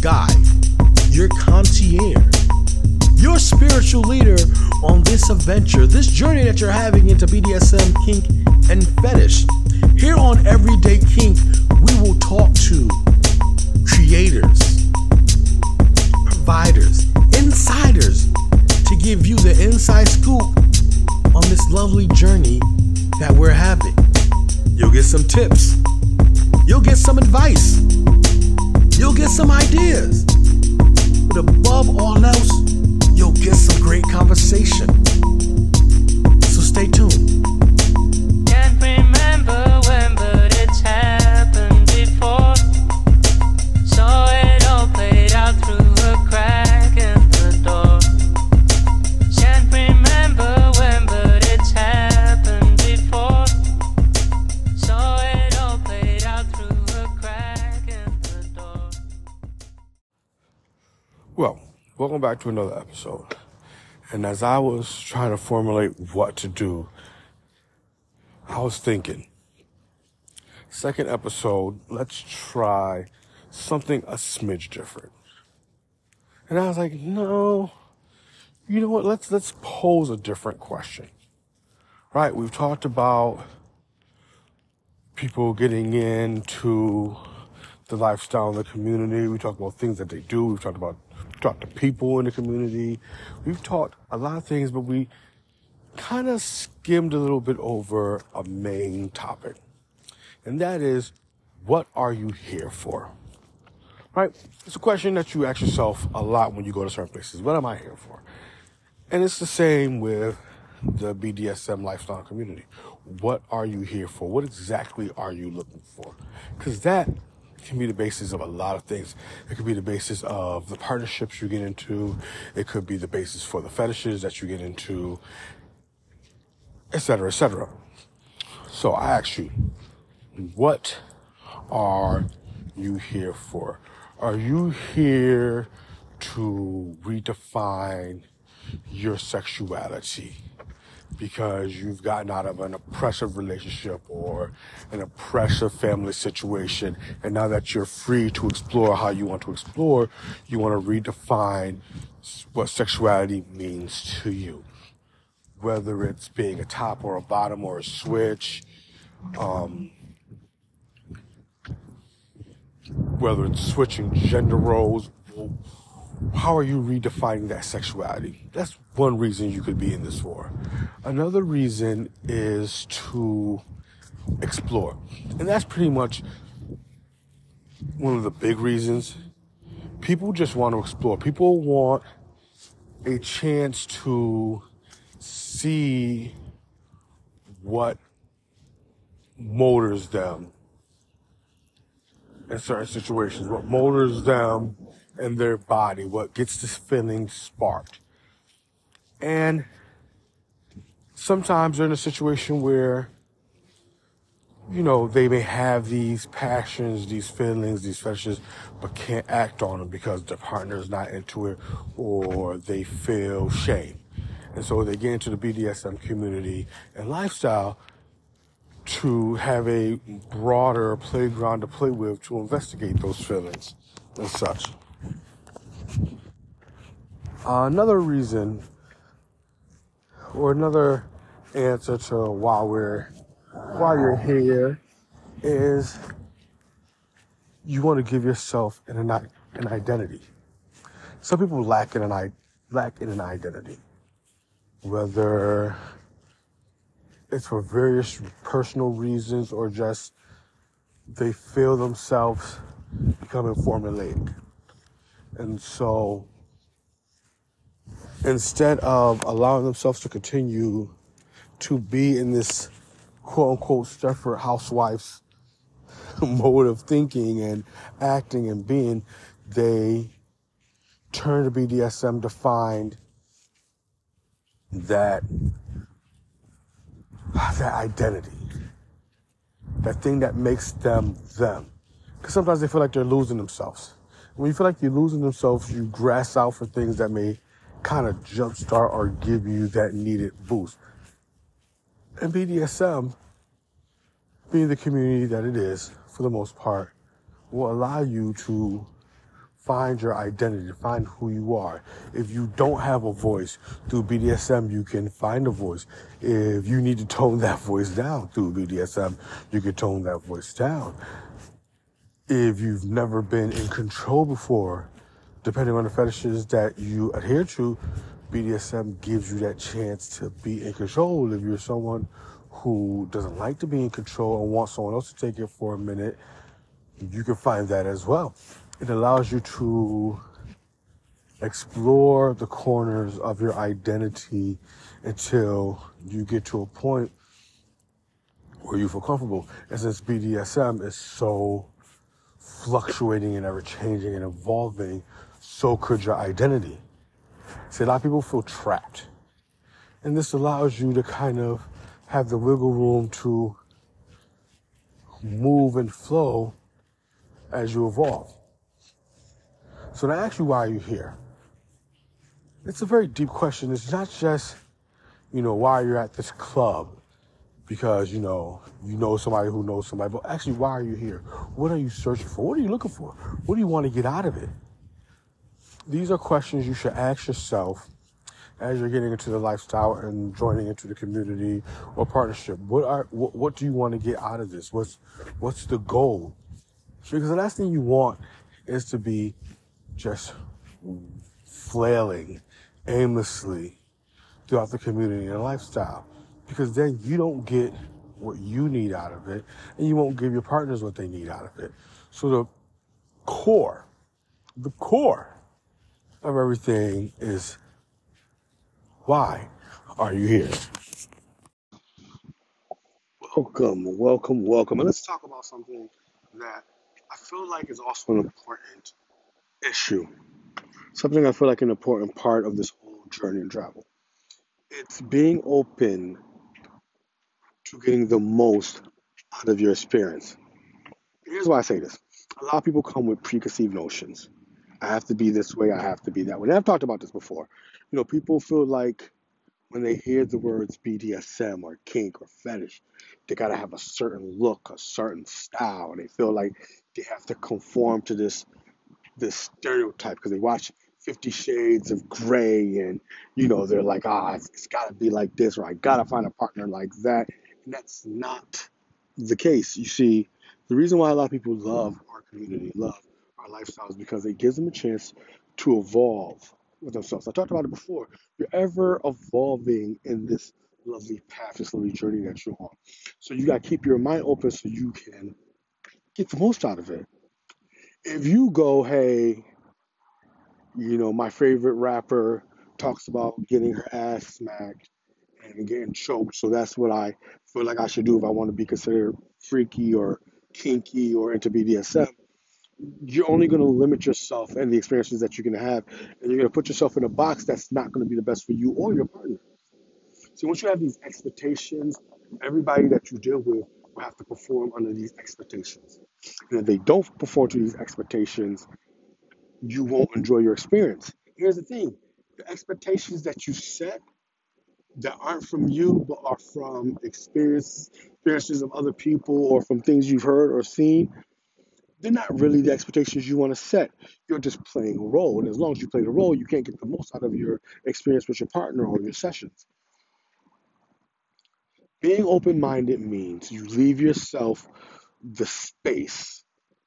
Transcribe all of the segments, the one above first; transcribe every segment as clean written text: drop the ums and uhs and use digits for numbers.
guide, your concierge, your spiritual leader on this adventure, this journey that you're having into BDSM, kink, and fetish. Here on Everyday Kink, we will talk to creators, providers, insiders to give you the inside scoop on this lovely journey that we're having. You'll get some tips. You'll get some advice. You'll get some ideas. But above all else, you'll get some great conversation. So stay tuned. Can't remember when, but it's happened before. Saw it all played out through a crack in the door. Can't remember when, but it's happened before. Saw it all played out through a crack in the door. Well, welcome back to another episode. And as I was trying to formulate what to do, I was thinking, second episode, let's try something a smidge different. And I was like, no, you know what? Let's pose a different question. Right? We've talked about people getting into the lifestyle in the community. We talked about things that they do. We've talked to people in the community. We've talked a lot of things, but we kind of skimmed a little bit over a main topic. And that is, what are you here for? Right? It's a question that you ask yourself a lot when you go to certain places. What am I here for? And it's the same with the BDSM lifestyle community. What are you here for? What exactly are you looking for? Because that can be the basis of a lot of things. It could be the basis of the partnerships you get into. It could be the basis for the fetishes that you get into, et cetera, et cetera. So I ask you, what are you here for? Are you here to redefine your sexuality because you've gotten out of an oppressive relationship or an oppressive family situation, and now that you're free to explore how you want to explore, you want to redefine what sexuality means to you? Whether it's being a top or a bottom or a switch, whether it's switching gender roles, how are you redefining that sexuality? That's one reason you could be in this for. Another reason is to explore. And that's pretty much one of the big reasons. People just want to explore. People want a chance to see what motors them in certain situations, what motors them in their body, what gets this feeling sparked. And sometimes they're in a situation where, they may have these passions, these feelings, these fetishes, but can't act on them because their partner is not into it or they feel shame. And so they get into the BDSM community and lifestyle to have a broader playground to play with to investigate those feelings and such. Another reason, or another answer to why you're here, is you want to give yourself an identity. Some people lack in an identity, whether it's for various personal reasons or just they feel themselves becoming formulaic. And so instead of allowing themselves to continue to be in this quote-unquote Stepford Housewives mode of thinking and acting and being, they turn to BDSM to find that identity, that thing that makes them them. Because sometimes they feel like they're losing themselves. When you feel like you're losing themselves, you grass out for things that may kind of jumpstart or give you that needed boost. And BDSM, being the community that it is, for the most part, will allow you to find your identity, find who you are. If you don't have a voice, through BDSM, you can find a voice. If you need to tone that voice down through BDSM, you can tone that voice down. If you've never been in control before, depending on the fetishes that you adhere to, BDSM gives you that chance to be in control. If you're someone who doesn't like to be in control and wants someone else to take it for a minute, you can find that as well. It allows you to explore the corners of your identity until you get to a point where you feel comfortable. And since BDSM is so fluctuating and ever changing and evolving, so could your identity. See, a lot of people feel trapped. And this allows you to kind of have the wiggle room to move and flow as you evolve. So to ask you why are you here? It's a very deep question. It's not just, why you're at this club because, you know somebody who knows somebody, but actually, why are you here? What are you searching for? What are you looking for? What do you want to get out of it? These are questions you should ask yourself as you're getting into the lifestyle and joining into the community or partnership. What do you want to get out of this? What's the goal? Because the last thing you want is to be just flailing aimlessly throughout the community and lifestyle, because then you don't get what you need out of it, and you won't give your partners what they need out of it. So the core of everything is, why are you here? Welcome. And let's talk about something that I feel like is also an important issue. Something I feel like an important part of this whole journey and travel. It's being open to getting the most out of your experience. Here's why I say this. A lot of people come with preconceived notions. I have to be this way, I have to be that way. And I've talked about this before. People feel like when they hear the words BDSM or kink or fetish, they gotta have a certain look, a certain style, and they feel like they have to conform to this stereotype because they watch 50 Shades of Grey, and they're like, it's gotta be like this, or I gotta find a partner like that. And that's not the case. You see, the reason why a lot of people love our community, love our lifestyle, is because it gives them a chance to evolve with themselves. I talked about it before. You're ever evolving in this lovely path, this lovely journey that you're on. So you got to keep your mind open so you can get the most out of it. If you go, hey, my favorite rapper talks about getting her ass smacked and getting choked, so that's what I feel like I should do if I want to be considered freaky or kinky or into BDSM, you're only going to limit yourself and the experiences that you're going to have, and you're going to put yourself in a box that's not going to be the best for you or your partner. So once you have these expectations, everybody that you deal with will have to perform under these expectations. And if they don't perform to these expectations, you won't enjoy your experience. Here's the thing. The expectations that you set that aren't from you, but are from experiences of other people or from things you've heard or seen, they're not really the expectations you want to set. You're just playing a role. And as long as you play the role, you can't get the most out of your experience with your partner or your sessions. Being open-minded means you leave yourself the space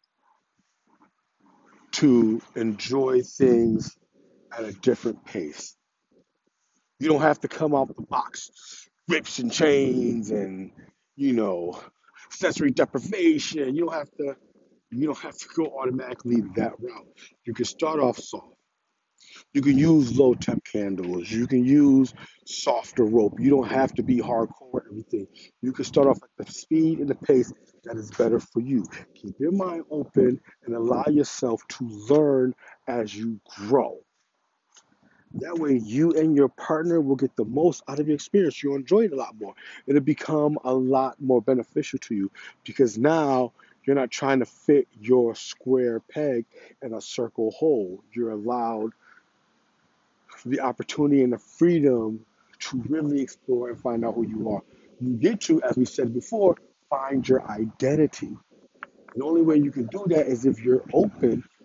to enjoy things at a different pace. You don't have to come out of the box, whips and chains and, sensory deprivation. You don't have to go automatically that route. You can start off soft. You can use low temp candles. You can use softer rope. You don't have to be hardcore with everything. You can start off at the speed and the pace that is better for you. Keep your mind open and allow yourself to learn as you grow. That way, you and your partner will get the most out of your experience. You'll enjoy it a lot more. It'll become a lot more beneficial to you because now you're not trying to fit your square peg in a circle hole. You're allowed the opportunity and the freedom to really explore and find out who you are. You get to, as we said before, find your identity. The only way you can do that is if you're open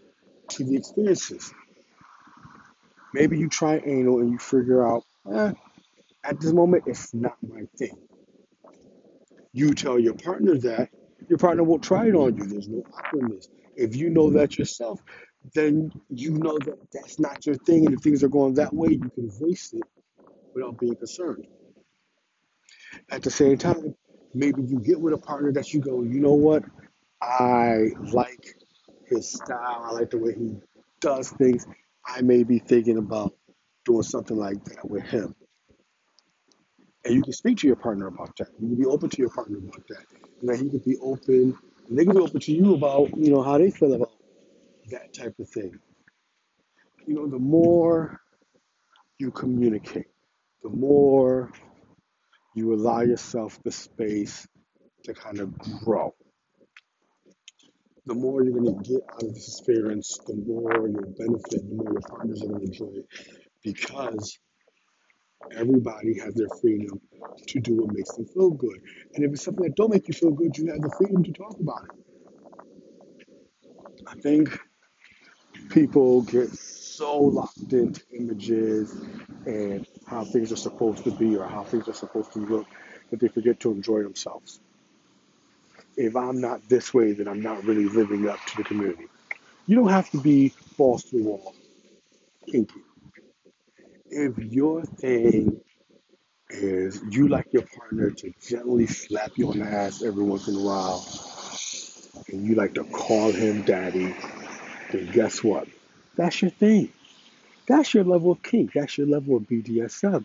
to the experiences. Maybe you try anal and you figure out, at this moment, it's not my thing. You tell your partner that, your partner will try it on you. There's no awkwardness. If you know that yourself, then you know that that's not your thing, and if things are going that way, you can voice it without being concerned. At the same time, maybe you get with a partner that you go, you know what? I like his style. I like the way he does things. I may be thinking about doing something like that with him. And you can speak to your partner about that. You can be open to your partner about that. And then he could be open, and they can be open to you about, how they feel about that type of thing. The more you communicate, the more you allow yourself the space to kind of grow. The more you're going to get out of this experience, the more you'll benefit, the more your partners are going to enjoy it, because everybody has their freedom to do what makes them feel good. And if it's something that don't make you feel good, you have the freedom to talk about it. I think people get so locked into images and how things are supposed to be or how things are supposed to look that they forget to enjoy themselves. If I'm not this way, then I'm not really living up to the community. You don't have to be balls to the wall kinky. If your thing is you like your partner to gently slap you on the ass every once in a while, and you like to call him daddy, then guess what? That's your thing. That's your level of kink. That's your level of BDSM.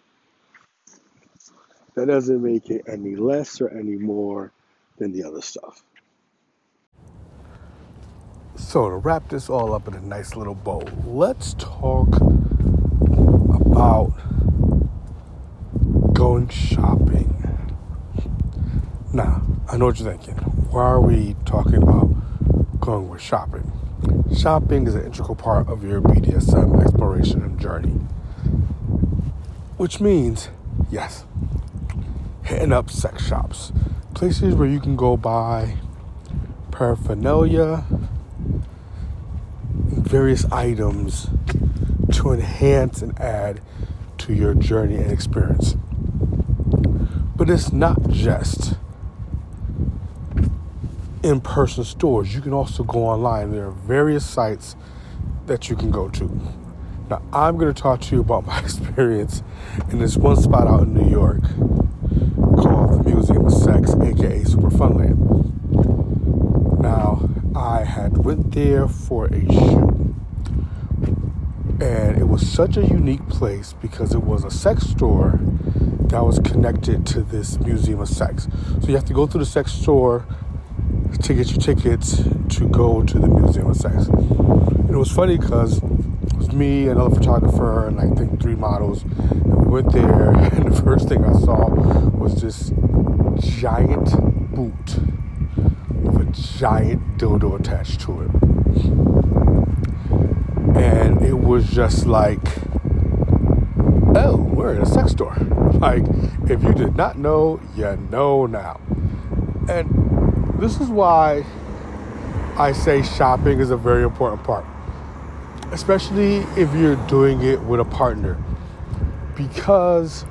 That doesn't make it any less or any more than the other stuff. So to wrap this all up in a nice little bow, let's talk about going shopping. Now, I know what you're thinking. Why are we talking about going with shopping? Shopping is an integral part of your BDSM exploration and journey. Which means, yes, hitting up sex shops. Places where you can go buy paraphernalia, various items to enhance and add to your journey and experience. But it's not just in-person stores. You can also go online. There are various sites that you can go to. Now, I'm going to talk to you about my experience in this one spot out in New York called the Museum of Sex, aka Super Funland. Now, I had went there for a shoot, and it was such a unique place because it was a sex store that was connected to this Museum of Sex. So you have to go through the sex store to get your tickets to go to the Museum of Sex. And it was funny because it was me, another photographer, and I think 3 models. And we went there, and the first thing I saw was this giant boot with a giant dildo attached to it. And it was just like, oh, we're in a sex store. Like, if you did not know, you know now. And this is why I say shopping is a very important part, especially if you're doing it with a partner, because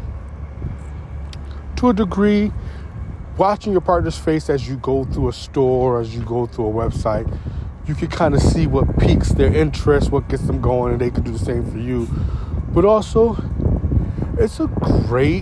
to a degree, watching your partner's face as you go through a store, as you go through a website, you can kind of see what piques their interest, what gets them going, and they can do the same for you. But also, it's a great,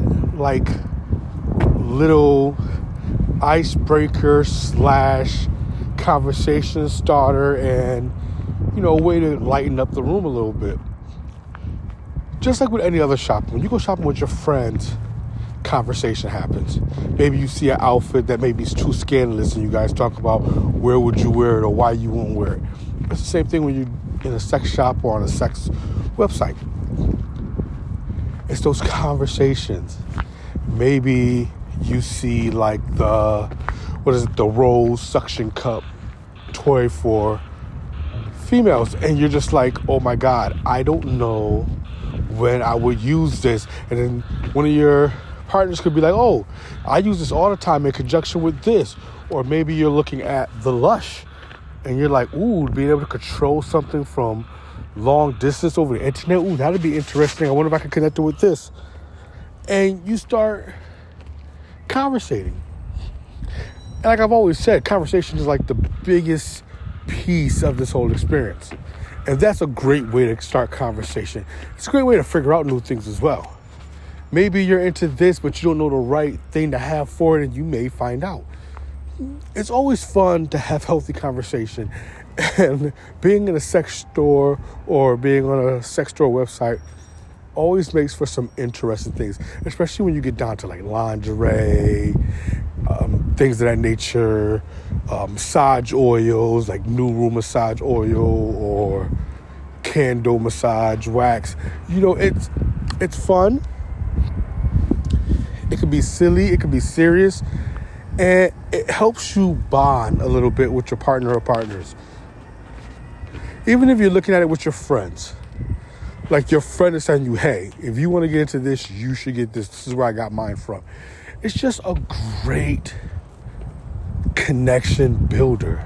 little icebreaker / conversation starter and, a way to lighten up the room a little bit. Just like with any other shopping, when you go shopping with your friends, conversation happens. Maybe you see an outfit that maybe is too scandalous and you guys talk about where would you wear it or why you won't wear it. It's the same thing when you're in a sex shop or on a sex website. It's those conversations. Maybe you see the Rose suction cup toy for females, and you're just like, oh my God, I don't know when I would use this. And then one of your partners could be like, oh, I use this all the time in conjunction with this. Or maybe you're looking at the Lush and you're like, ooh, being able to control something from long distance over the internet, ooh, that'd be interesting. I wonder if I can connect it with this. And you start conversating. And like I've always said, conversation is like the biggest piece of this whole experience. And that's a great way to start conversation. It's a great way to figure out new things as well. Maybe you're into this, but you don't know the right thing to have for it, and you may find out. It's always fun to have healthy conversation. And being in a sex store or being on a sex store website always makes for some interesting things, especially when you get down to like lingerie, things of that nature, massage oils like Nuru massage oil or candle massage wax. You know, it's fun. It could be silly, it could be serious, and it helps you bond a little bit with your partner or partners. Even if you're looking at it with your friends, like your friend is telling you, hey, if you want to get into this, you should get this. This is where I got mine from. It's just a great connection builder.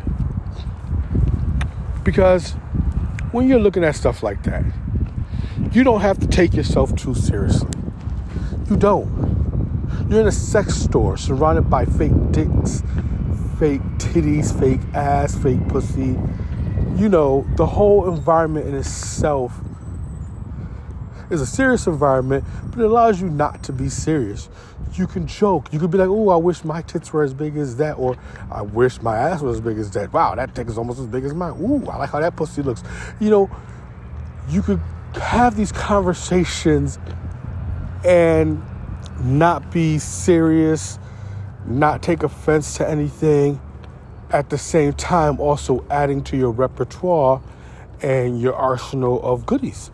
Because when you're looking at stuff like that, you don't have to take yourself too seriously. You don't. You're in a sex store surrounded by fake dicks, fake titties, fake ass, fake pussy. You know, the whole environment in itself is a serious environment, but it allows you not to be serious. You can joke. You could be like, oh, I wish my tits were as big as that, or I wish my ass was as big as that. Wow, that dick is almost as big as mine. Ooh, I like how that pussy looks. You know, you could have these conversations and not be serious, not take offense to anything, at the same time also adding to your repertoire and your arsenal of goodies.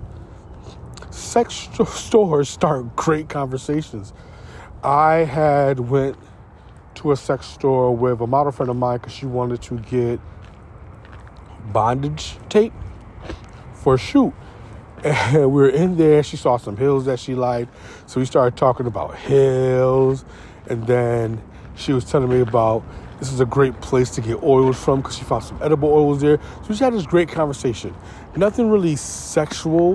Sex stores start great conversations. I had went to a sex store with a model friend of mine because she wanted to get bondage tape for a shoot. And we were in there. She saw some heels that she liked. So we started talking about heels. And then she was telling me about this is a great place to get oils from because she found some edible oils there. So we just had this great conversation. Nothing really sexual,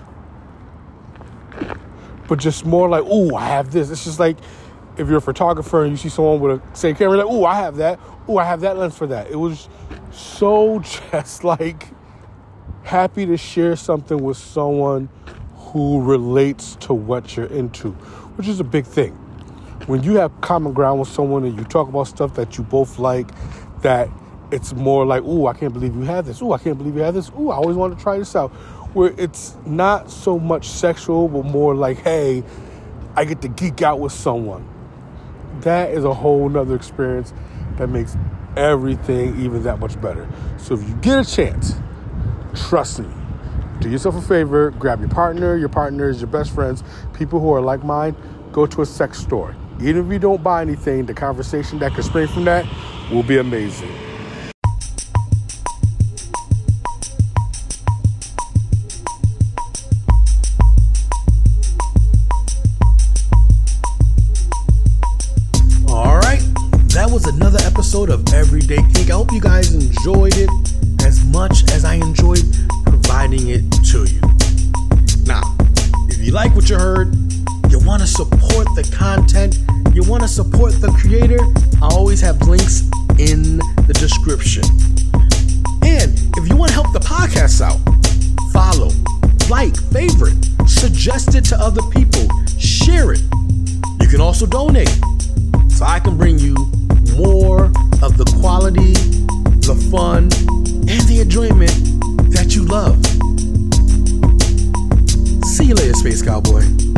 but just more like, ooh, I have this. It's just like if you're a photographer and you see someone with a same camera, like, ooh, I have that. Ooh, I have that lens for that. It was so just like happy to share something with someone who relates to what you're into, which is a big thing. When you have common ground with someone and you talk about stuff that you both like, that it's more like, ooh, I can't believe you have this. Ooh, I can't believe you have this. Ooh, I always wanted to try this out. Where it's not so much sexual, but more like, hey, I get to geek out with someone. That is a whole nother experience that makes everything even that much better. So if you get a chance, trust me, do yourself a favor, grab your partner, your partners, your best friends, people who are like mine, go to a sex store. Even if you don't buy anything, the conversation that can spring from that will be amazing. All right, that was another episode of Everyday Kink. I hope you guys enjoyed it as much as I enjoyed providing it to you. Now, if you like what you heard, you want to support the content, you want to support the creator, I always have links in the description. And if you want to help the podcast out, follow, like, favorite, suggest it to other people, share it. You can also donate so I can bring you more of the quality, the fun, and the enjoyment that you love. See you later, Space Cowboy.